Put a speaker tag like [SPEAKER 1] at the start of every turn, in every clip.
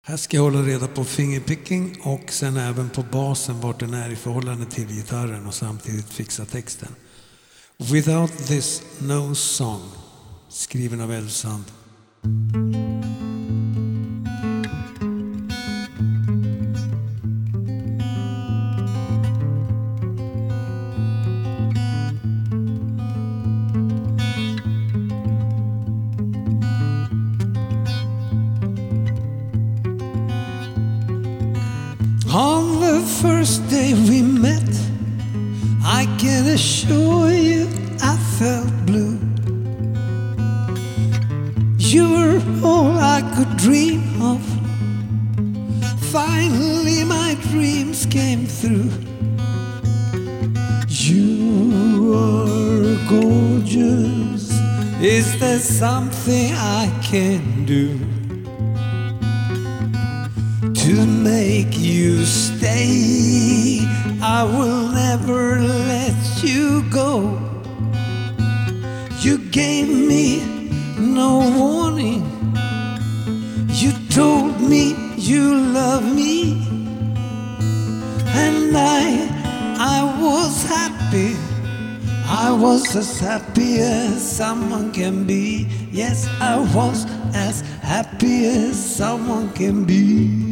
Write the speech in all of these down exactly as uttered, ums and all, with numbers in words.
[SPEAKER 1] Här ska jag hålla reda på fingerpicking och sen även på basen vart den är i förhållande till gitarren och samtidigt fixa texten. Without this no song, skriven av Elfsand. On the first day we met, I can assure you I felt blue. You were all I could dream of. Finally my dreams came through. You are gorgeous. Is there something I can do to make you stay? I will never let you go. You gave me no warning. You told me you love me, and I, I was happy. I was as happy as someone can be. Yes, I was as happy as someone can be.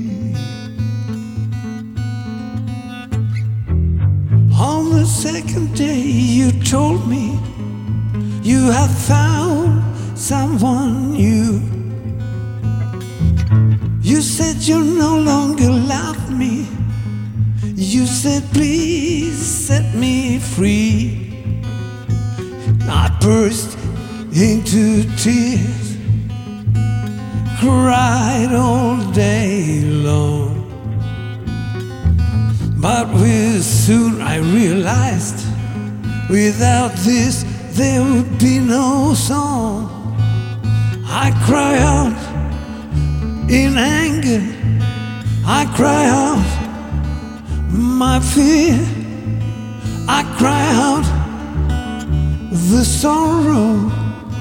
[SPEAKER 1] On the second day you told me you have found someone new. You said you no longer love me. You said please set me free. I burst into tears, cried all day long. But with soon I realized without this there would be no song. I cry out in anger, I cry out my fear, I cry out the sorrow,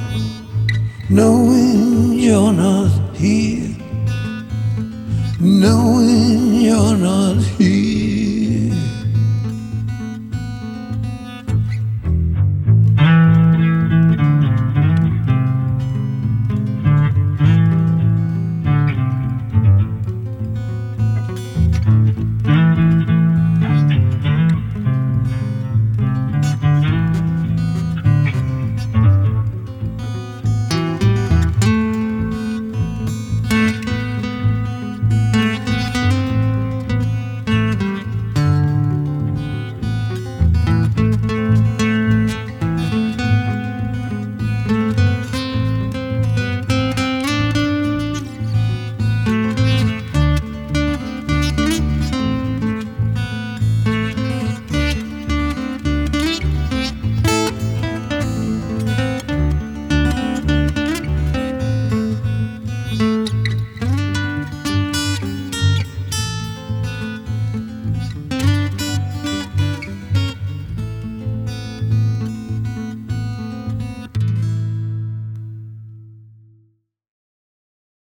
[SPEAKER 1] knowing you're not here, knowing you're not here.